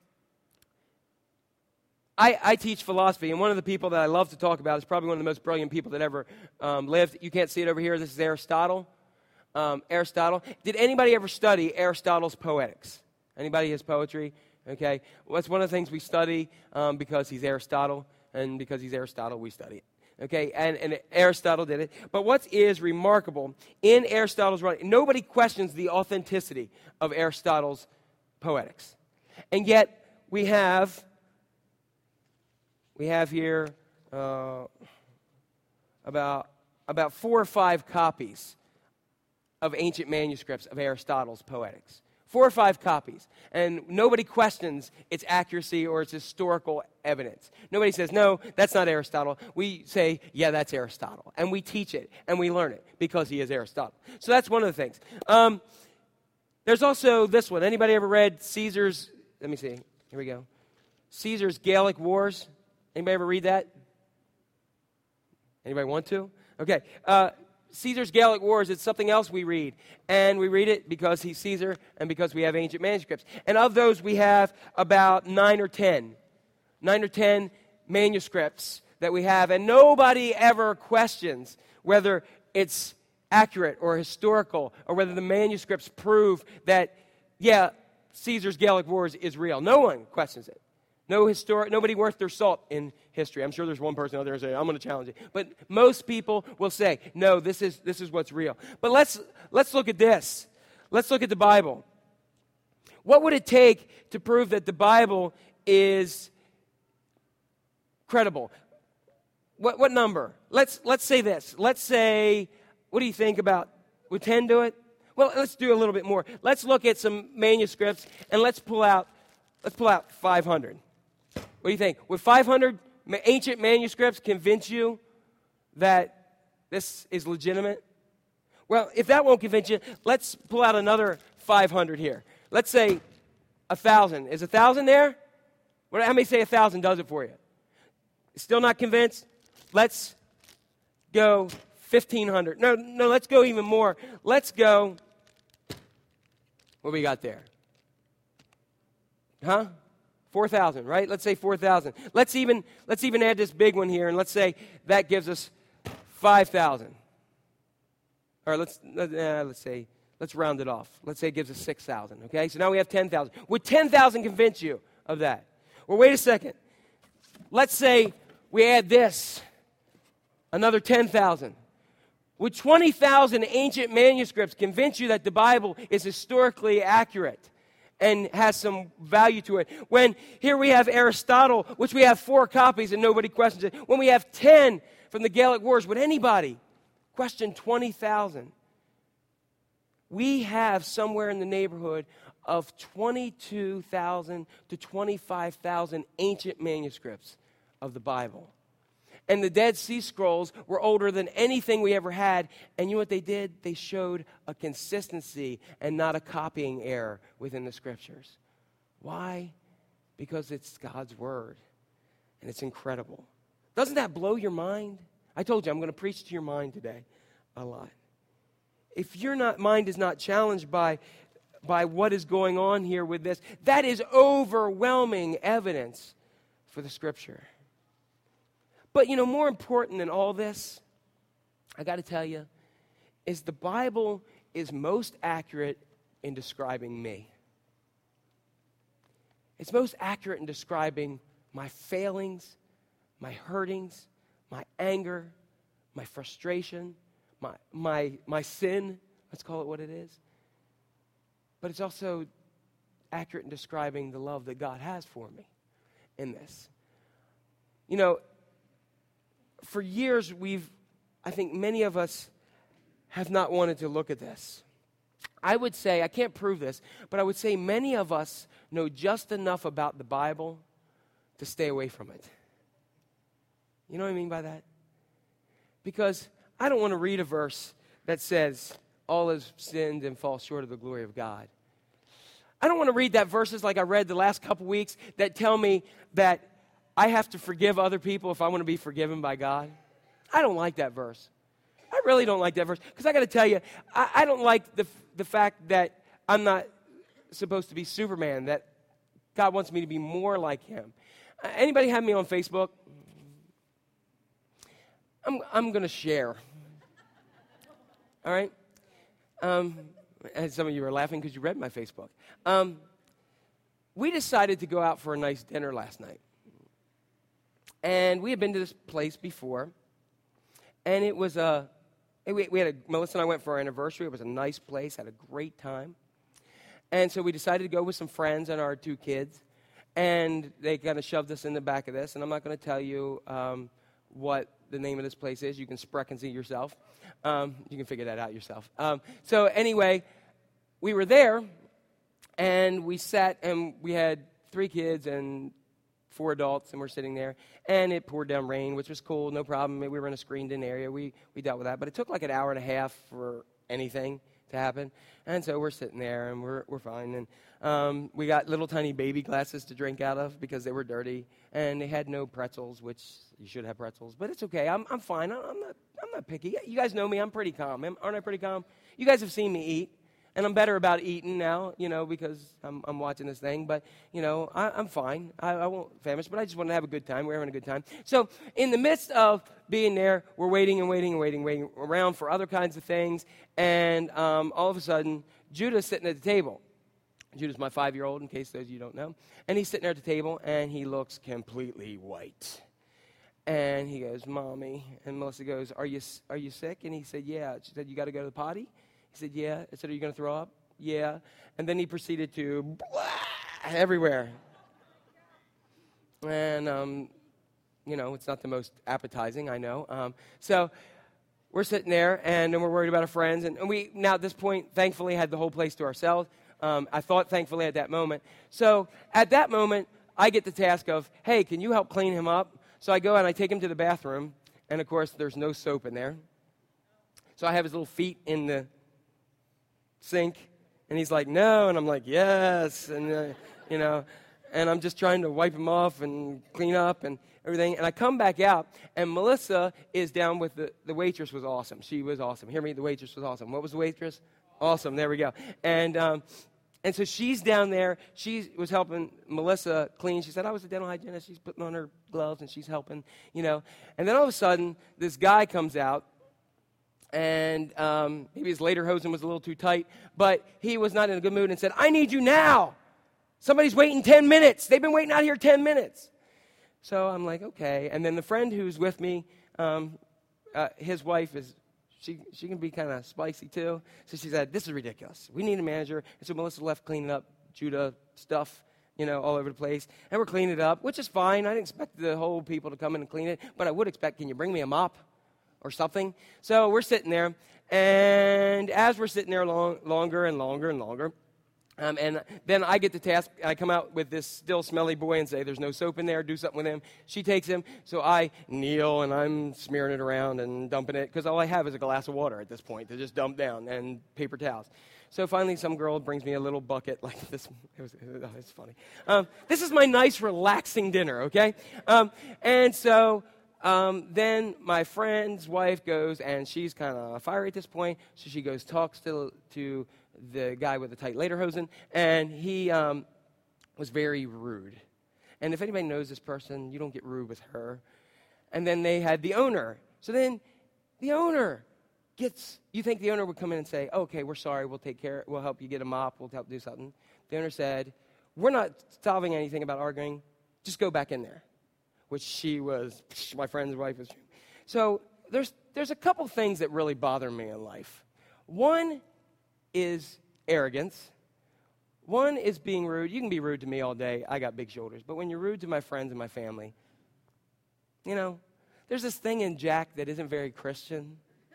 I, I teach philosophy, and one of the people that I love to talk about is probably one of the most brilliant people that ever um, lived. You can't see it over here. This is Aristotle. Um, Aristotle. Did anybody ever study Aristotle's Poetics? Anybody his poetry? Okay. Well, that's one of the things we study um, because he's Aristotle, and because he's Aristotle, we study it. Okay, and, and Aristotle did it. But what is remarkable in Aristotle's writing, nobody questions the authenticity of Aristotle's Poetics. And yet, we have, we have here uh, about, about four or five copies of ancient manuscripts of Aristotle's Poetics. Four or five copies. And nobody questions its accuracy or its historical evidence. Nobody says, no, that's not Aristotle. We say, yeah, that's Aristotle. And we teach it, and we learn it, because he is Aristotle. So that's one of the things. Um, there's also this one. Anybody ever read Caesar's, let me see, here we go. Caesar's Gallic Wars? Anybody ever read that? Anybody want to? Okay. Uh, Caesar's Gallic Wars, it's something else we read. And we read it because he's Caesar and because we have ancient manuscripts. And of those, we have about nine or ten. Nine or ten manuscripts that we have. And nobody ever questions whether it's accurate or historical, or whether the manuscripts prove that, yeah, Caesar's Gallic Wars is real. No one questions it. No historic, nobody worth their salt in history. I'm sure there's one person out there who say, I'm going to challenge it. But most people will say, no, this is this is what's real. But let's let's look at this. Let's look at the Bible. What would it take to prove that the Bible is credible? What what number? Let's let's say this. Let's say, what do you think about, would ten do it? Well, let's do a little bit more. Let's look at some manuscripts and let's pull out let's pull out five hundred. What do you think? Would five hundred ma- ancient manuscripts convince you that this is legitimate? Well, if that won't convince you, let's pull out another five hundred here. Let's say one thousand. Is one thousand there? What, how many say one thousand does it for you? Still not convinced? Let's go fifteen hundred. No, no, let's go even more. Let's go, what we got there? Huh? four thousand, right? Let's say four thousand. Let's even, let's even add this big one here, and let's say that gives us five thousand. Or let's, uh, let's say, let's round it off. Let's say it gives us six thousand, okay? So now we have ten thousand. Would ten thousand convince you of that? Well, wait a second. Let's say we add this, another ten thousand. Would twenty thousand ancient manuscripts convince you that the Bible is historically accurate and has some value to it? When here we have Aristotle, which we have four copies and nobody questions it. When we have ten from the Gallic Wars, would anybody question twenty thousand? We have somewhere in the neighborhood of twenty-two thousand to twenty-five thousand ancient manuscripts of the Bible. And the Dead Sea Scrolls were older than anything we ever had. And you know what they did? They showed a consistency and not a copying error within the Scriptures. Why? Because it's God's Word. And it's incredible. Doesn't that blow your mind? I told you I'm going to preach to your mind today a lot. If your not, mind is not challenged by, by what is going on here with this, that is overwhelming evidence for the Scripture. But, you know, more important than all this, I got to tell you, is the Bible is most accurate in describing me. It's most accurate in describing my failings, my hurtings, my anger, my frustration, my, my, my sin. Let's call it what it is. But it's also accurate in describing the love that God has for me in this. You know, for years, we've, I think many of us have not wanted to look at this. I would say, I can't prove this, but I would say many of us know just enough about the Bible to stay away from it. You know what I mean by that? Because I don't want to read a verse that says, all has sinned and fall short of the glory of God. I don't want to read that verses like I read the last couple weeks that tell me that I have to forgive other people if I want to be forgiven by God. I don't like that verse. I really don't like that verse. Because I got to tell you, I, I don't like the, the fact that I'm not supposed to be Superman, that God wants me to be more like him. Uh, anybody have me on Facebook? I'm, I'm going to share. All right? Um, and some of you are laughing because you read my Facebook. Um, we decided to go out for a nice dinner last night. And we had been to this place before, and it was a, we, we had a, Melissa and I went for our anniversary. It was a nice place, had a great time. And so we decided to go with some friends and our two kids, and they kind of shoved us in the back of this, and I'm not going to tell you um, what the name of this place is. You can spreck and see yourself. Um, you can figure that out yourself. Um, so anyway, we were there, and we sat, and we had three kids and four adults, and we're sitting there, and it poured down rain, which was cool, no problem. We were in a screened-in area. We we dealt with that, but it took like an hour and a half for anything to happen, and so we're sitting there, and we're we're fine, and um, we got little tiny baby glasses to drink out of because they were dirty, and they had no pretzels, which you should have pretzels, but it's okay. I'm I'm fine. I'm not I'm not picky. You guys know me. I'm pretty calm. Aren't I pretty calm? You guys have seen me eat. And I'm better about eating now, you know, because I'm, I'm watching this thing. But, you know, I, I'm fine. I, I won't famish, but I just want to have a good time. We're having a good time. So in the midst of being there, we're waiting and waiting and waiting, waiting around for other kinds of things. And um, all of a sudden, Judah's sitting at the table. Judah's my five-year-old, in case those of you don't know. And he's sitting there at the table, and he looks completely white. And he goes, Mommy. And Melissa goes, are you, are you sick? And he said, yeah. She said, you got to go to the potty? He said, yeah. I said, are you going to throw up? Yeah. And then he proceeded to blah, everywhere. And, um, you know, it's not the most appetizing, I know. Um, so we're sitting there, and then we're worried about our friends. And, and we, now at this point, thankfully, had the whole place to ourselves. Um, I thought, thankfully, at that moment. So at that moment, I get the task of, hey, can you help clean him up? So I go and I take him to the bathroom, and of course, there's no soap in there. So I have his little feet in the sink, and he's like, no, and I'm like, yes, and, uh, you know, and I'm just trying to wipe him off and clean up and everything, and I come back out, and Melissa is down with the, the waitress was awesome. She was awesome. Hear me? The waitress was awesome. What was the waitress? Awesome. There we go. And, um, And so she's down there. She was helping Melissa clean. She said, I was a dental hygienist. She's putting on her gloves, and she's helping, you know. And then all of a sudden, this guy comes out, and um, maybe his lederhosen was a little too tight, but he was not in a good mood and said, I need you now. Somebody's waiting ten minutes. They've been waiting out here ten minutes. So I'm like, okay. And then the friend who's with me, um, uh, his wife is, She she can be kind of spicy, too. So she said, this is ridiculous. We need a manager. And so Melissa left cleaning up Judah stuff, you know, all over the place. And we're cleaning it up, which is fine. I didn't expect the whole people to come in and clean it. But I would expect, can you bring me a mop or something? So we're sitting there. And as we're sitting there long, longer and longer and longer, Um, and then I get the task, I come out with this still smelly boy and say, there's no soap in there, do something with him. She takes him, so I kneel and I'm smearing it around and dumping it, because all I have is a glass of water at this point to just dump down, and paper towels. So finally some girl brings me a little bucket like this. It was, oh, it's funny. Um, this is my nice, relaxing dinner, okay? Um, and so um, then my friend's wife goes, and she's kind of fiery at this point, so she goes, talks to to the guy with the tight lederhosen, and he um, was very rude. And if anybody knows this person, you don't get rude with her. And then they had the owner. So then the owner gets, you think the owner would come in and say, okay, we're sorry, we'll take care, we'll help you get a mop, we'll help do something. The owner said, we're not solving anything about arguing, just go back in there. Which she was, my friend's wife was. So there's there's a couple things that really bother me in life. One is arrogance. One is being rude. You can be rude to me all day. I got big shoulders. But when you're rude to my friends and my family, you know, there's this thing in Jack that isn't very Christian.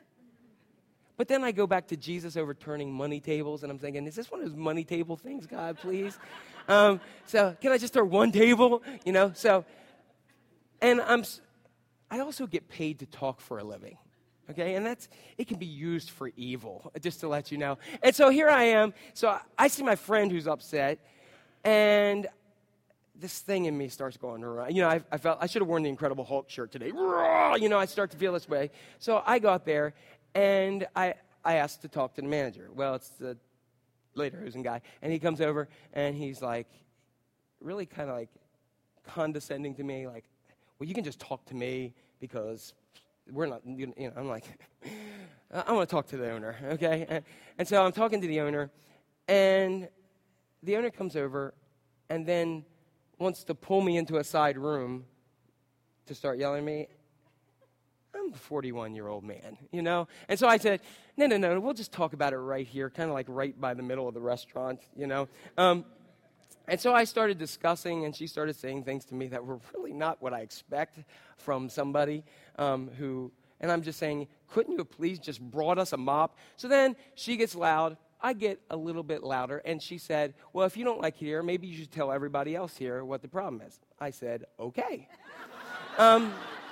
But then I go back to Jesus overturning money tables, and I'm thinking, is this one of those money table things, God, please? um, so can I just throw one table? You know, so, and I'm, I also get paid to talk for a living. Okay, and that's, it can be used for evil, just to let you know. And so here I am. So I, I see my friend who's upset, and this thing in me starts going around. You know, I, I felt I should have worn the Incredible Hulk shirt today. You know, I start to feel this way. So I go out there, and I, I asked to talk to the manager. Well, it's the lederhosen guy. And he comes over, and he's like, really kind of like condescending to me, like, well, you can just talk to me because we're not, you know, I'm like, I want to talk to the owner, okay? And, and so I'm talking to the owner, and the owner comes over and then wants to pull me into a side room to start yelling at me. I'm a forty-one-year-old man, you know? And so I said, no, no, no, we'll just talk about it right here, kind of like right by the middle of the restaurant, you know? Um, and so I started discussing, and she started saying things to me that were really not what I expect from somebody um, who, and I'm just saying, couldn't you have please just brought us a mop? So then she gets loud. I get a little bit louder, and she said, well, if you don't like it here, maybe you should tell everybody else here what the problem is. I said, okay. um,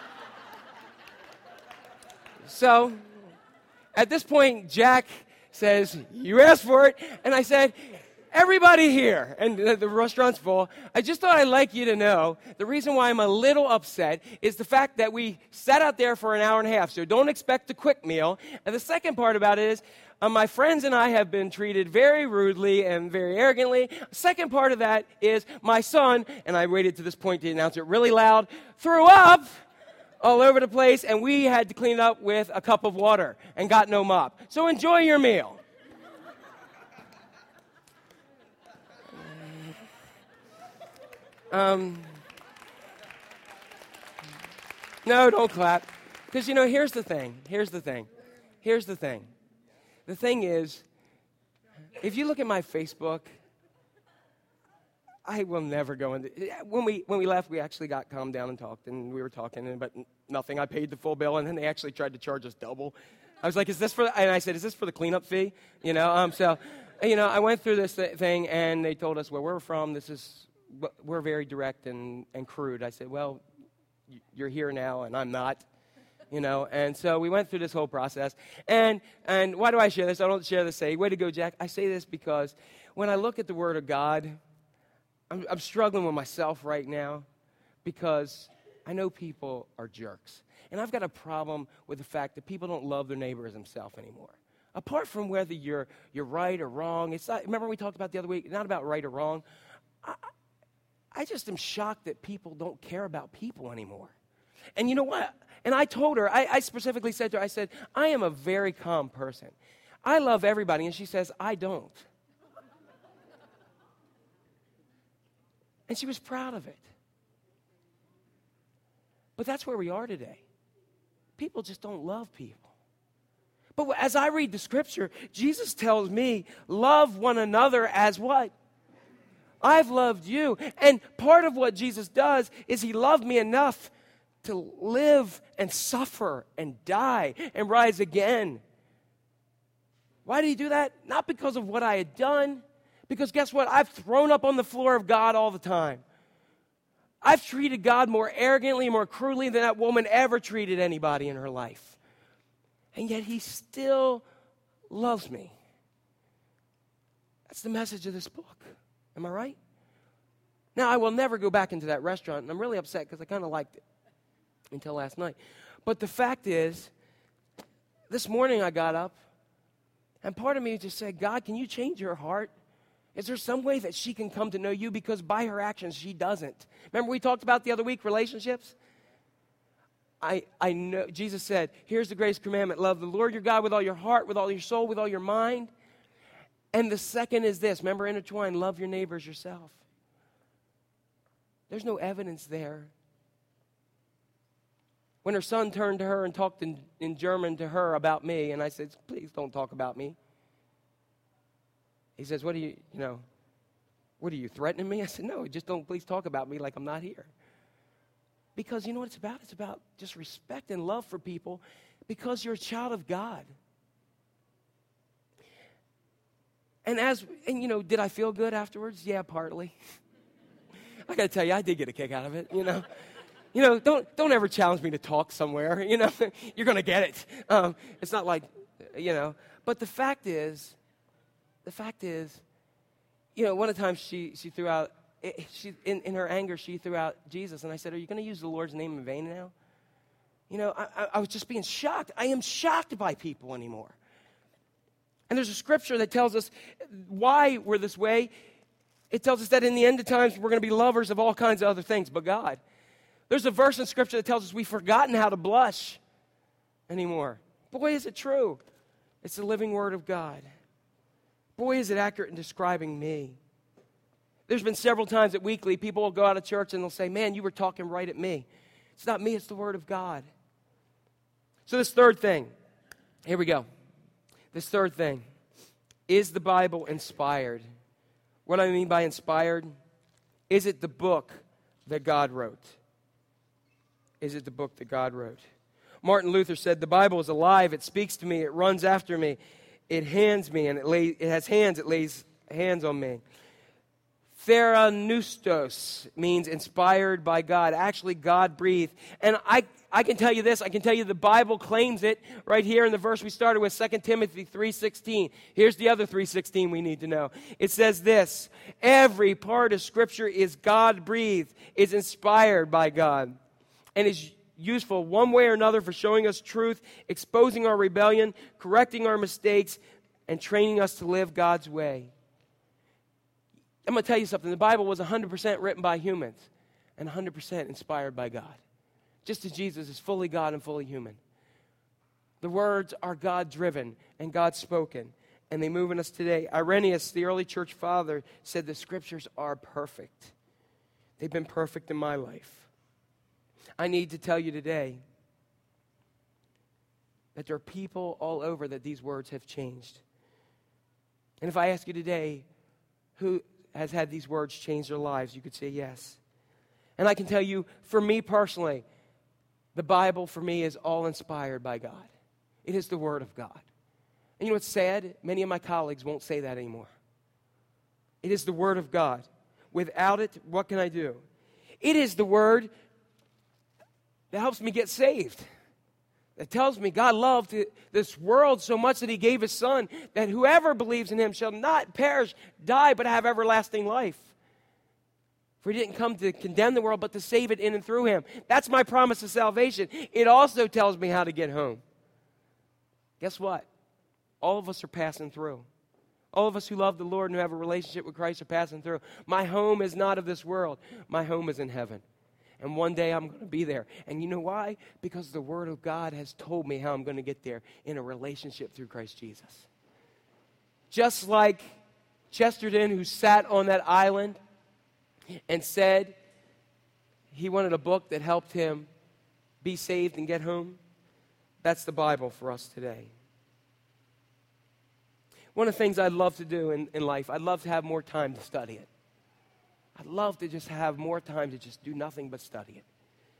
so at this point, Jack says, you asked for it. And I said, everybody here, and the, the restaurant's full, I just thought I'd like you to know the reason why I'm a little upset is the fact that we sat out there for an hour and a half, so don't expect a quick meal. And the second part about it is uh, my friends and I have been treated very rudely and very arrogantly. The second part of that is my son, and I waited to this point to announce it really loud, threw up all over the place, and we had to clean it up with a cup of water and got no mop. So enjoy your meal. Um, no, don't clap. Because, you know, here's the thing. Here's the thing. Here's the thing. The thing is, if you look at my Facebook, I will never go into... When we when we left, we actually got calmed down and talked, and we were talking, but nothing. I paid the full bill, and then they actually tried to charge us double. I was like, is this for... And I said, is this for the cleanup fee? You know, um, so, you know, I went through this th- thing, and they told us where we're from. This is... We're very direct and, and crude. I said, well, you're here now and I'm not, you know. And so we went through this whole process. And and why do I share this? I don't share this say, way to go, Jack. I say this because when I look at the Word of God, I'm, I'm struggling with myself right now because I know people are jerks. And I've got a problem with the fact that people don't love their neighbor as himself anymore. Apart from whether you're you're right or wrong, it's not, remember we talked about the other week, not about right or wrong. I, I just am shocked that people don't care about people anymore. And you know what? And I told her, I, I specifically said to her, I said, I am a very calm person. I love everybody. And she says, I don't. And she was proud of it. But that's where we are today. People just don't love people. But as I read the scripture, Jesus tells me, love one another as what? I've loved you. And part of what Jesus does is he loved me enough to live and suffer and die and rise again. Why did he do that? Not because of what I had done. Because guess what? I've thrown up on the floor of God all the time. I've treated God more arrogantly, more cruelly than that woman ever treated anybody in her life. And yet he still loves me. That's the message of this book. Am I right? Now, I will never go back into that restaurant, and I'm really upset because I kind of liked it until last night. But the fact is, this morning I got up, and part of me just said, God, can you change her heart? Is there some way that she can come to know you? Because by her actions, she doesn't. Remember we talked about the other week, relationships? I, I know, Jesus said, here's the greatest commandment, love the Lord your God with all your heart, with all your soul, with all your mind. And the second is this, remember intertwined, love your neighbors yourself. There's no evidence there. When her son turned to her and talked in, in German to her about me, and I said, please don't talk about me. He says, what are you, you know, what are you, threatening me? I said, no, just don't please talk about me like I'm not here. Because you know what it's about? It's about just respect and love for people because you're a child of God. And as, and you know, did I feel good afterwards? Yeah, partly. I got to tell you, I did get a kick out of it, you know. You know, don't don't ever challenge me to talk somewhere, you know. You're going to get it. Um, it's not like, you know. But the fact is, the fact is, you know, one of the times she, she threw out, she in, in her anger, she threw out Jesus. And I said, are you going to use the Lord's name in vain now? You know, I, I, I was just being shocked. I am shocked by people anymore. And there's a scripture that tells us why we're this way. It tells us that in the end of times, we're going to be lovers of all kinds of other things but God. There's a verse in Scripture that tells us we've forgotten how to blush anymore. Boy, is it true. It's the living Word of God. Boy, is it accurate in describing me. There's been several times at Weekly, people will go out of church and they'll say, man, you were talking right at me. It's not me, it's the Word of God. So this third thing, here we go. This third thing, is the Bible inspired? What do I mean by inspired? Is it the book that God wrote? Is it the book that God wrote? Martin Luther said, the Bible is alive, it speaks to me, it runs after me, it hands me, and it, lay, it has hands, it lays hands on me. Theranostos means inspired by God. Actually, God breathed. And I, I can tell you this. I can tell you the Bible claims it right here in the verse we started with, Second Timothy three sixteen. Here's the other three sixteen we need to know. It says this, every part of Scripture is God-breathed, is inspired by God, and is useful one way or another for showing us truth, exposing our rebellion, correcting our mistakes, and training us to live God's way. I'm going to tell you something. The Bible was one hundred percent written by humans and one hundred percent inspired by God. Just as Jesus is fully God and fully human. The words are God-driven and God-spoken, and they move in us today. Irenaeus, the early church father, said the Scriptures are perfect. They've been perfect in my life. I need to tell you today that there are people all over that these words have changed. And if I ask you today, who has had these words change their lives, you could say yes. And I can tell you, for me personally, the Bible for me is all inspired by God. It is the Word of God. And you know what's sad? Many of my colleagues won't say that anymore. It is the Word of God. Without it, what can I do? It is the Word that helps me get saved. That tells me God loved this world so much that he gave his son, that whoever believes in him shall not perish, die, but have everlasting life. For he didn't come to condemn the world, but to save it in and through him. That's my promise of salvation. It also tells me how to get home. Guess what? All of us are passing through. All of us who love the Lord and who have a relationship with Christ are passing through. My home is not of this world. My home is in heaven. And one day I'm going to be there. And you know why? Because the Word of God has told me how I'm going to get there in a relationship through Christ Jesus. Just like Chesterton, who sat on that island and said he wanted a book that helped him be saved and get home. That's the Bible for us today. One of the things I'd love to do in, in life, I'd love to have more time to study it. I'd love to just have more time to just do nothing but study it.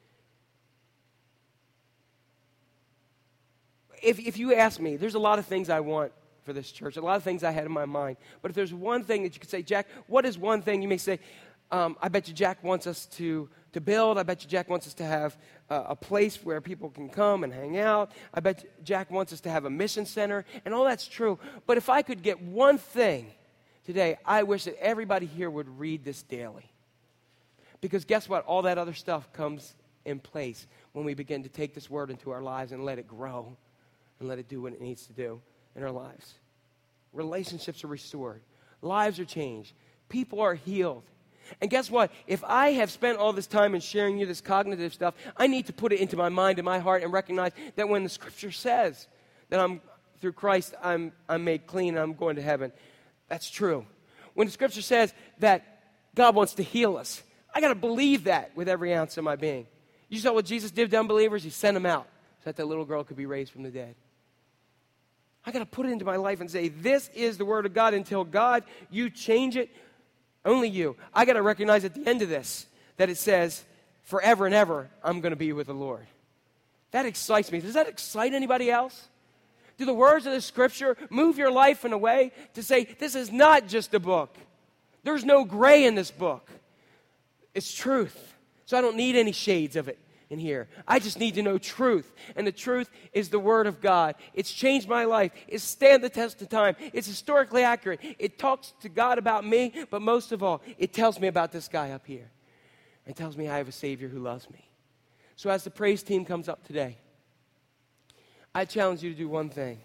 If, if you ask me, there's a lot of things I want for this church, a lot of things I had in my mind. But if there's one thing that you could say, Jack, what is one thing? You may say, um, I bet you Jack wants us to, to build. I bet you Jack wants us to have uh, a place where people can come and hang out. I bet you Jack wants us to have a mission center. And all that's true. But if I could get one thing today, I wish that everybody here would read this daily. Because guess what? All that other stuff comes in place when we begin to take this word into our lives and let it grow and let it do what it needs to do in our lives. Relationships are restored. Lives are changed. People are healed. And guess what? If I have spent all this time in sharing you this cognitive stuff, I need to put it into my mind and my heart and recognize that when the Scripture says that I'm through Christ, I'm, I'm made clean and I'm going to heaven, that's true. When the Scripture says that God wants to heal us, I got to believe that with every ounce of my being. You saw what Jesus did to unbelievers? He sent them out so that that little girl could be raised from the dead. I got to put it into my life and say, this is the Word of God. Until God, you change it, only you. I got to recognize at the end of this that it says, forever and ever, I'm going to be with the Lord. That excites me. Does that excite anybody else? Do the words of the Scripture move your life in a way to say, this is not just a book. There's no gray in this book. It's truth. So I don't need any shades of it in here. I just need to know truth. And the truth is the Word of God. It's changed my life. It's stand the test of time. It's historically accurate. It talks to God about me, but most of all, it tells me about this guy up here. It tells me I have a Savior who loves me. So as the praise team comes up today, I challenge you to do one thing.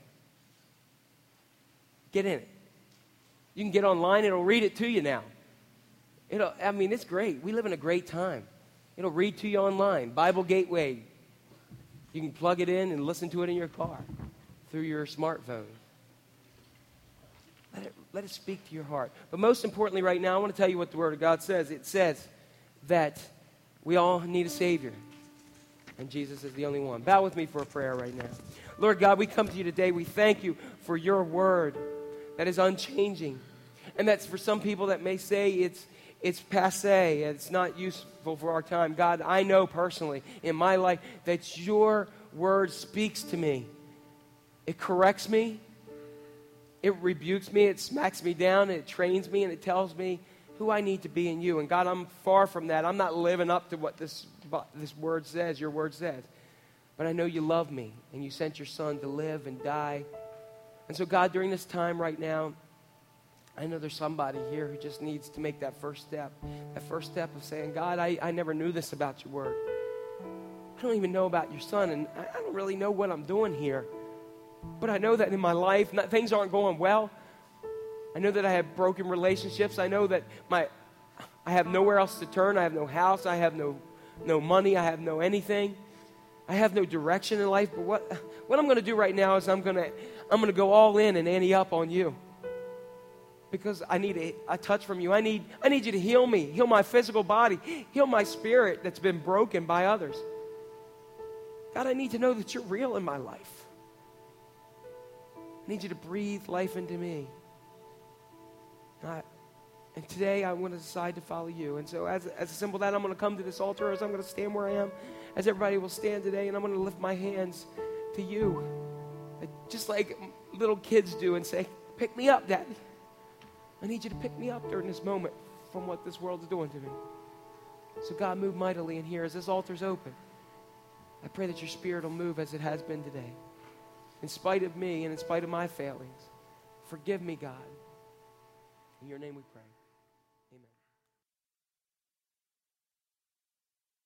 Get in it. You can get online. It'll read it to you now. It'll, I mean, it's great. We live in a great time. It'll read to you online. Bible Gateway. You can plug it in and listen to it in your car through your smartphone. Let it, let it speak to your heart. But most importantly right now, I want to tell you what the Word of God says. It says that we all need a Savior. And Jesus is the only one. Bow with me for a prayer right now. Lord God, we come to you today. We thank you for your Word that is unchanging. And that's for some people that may say it's It's passé. It's not useful for our time. God, I know personally in my life that your word speaks to me. It corrects me. It rebukes me. It smacks me down. It trains me, and it tells me who I need to be in you. And God, I'm far from that. I'm not living up to what this, this word says, your word says. But I know you love me, and you sent your Son to live and die. And so, God, during this time right now, I know there's somebody here who just needs to make that first step. That first step of saying, God, I, I never knew this about your word. I don't even know about your Son, and I, I don't really know what I'm doing here. But I know that in my life, not, things aren't going well. I know that I have broken relationships. I know that my I have nowhere else to turn. I have no house. I have no, no money. I have no anything. I have no direction in life. But what, what I'm going to do right now is I'm going to I'm going to go all in and ante up on you. Because I need a, a touch from you. I need, I need you to heal me. Heal my physical body. Heal my spirit that's been broken by others. God, I need to know that you're real in my life. I need you to breathe life into me. I, and today I want to decide to follow you. And so as, as a symbol of that, I'm going to come to this altar as I'm going to stand where I am, as everybody will stand today, and I'm going to lift my hands to you. Just like little kids do and say, pick me up, Daddy. I need you to pick me up during this moment from what this world is doing to me. So God, move mightily in here as this altar's open. I pray that your Spirit will move as it has been today. In spite of me and in spite of my failings, forgive me, God. In your name we pray.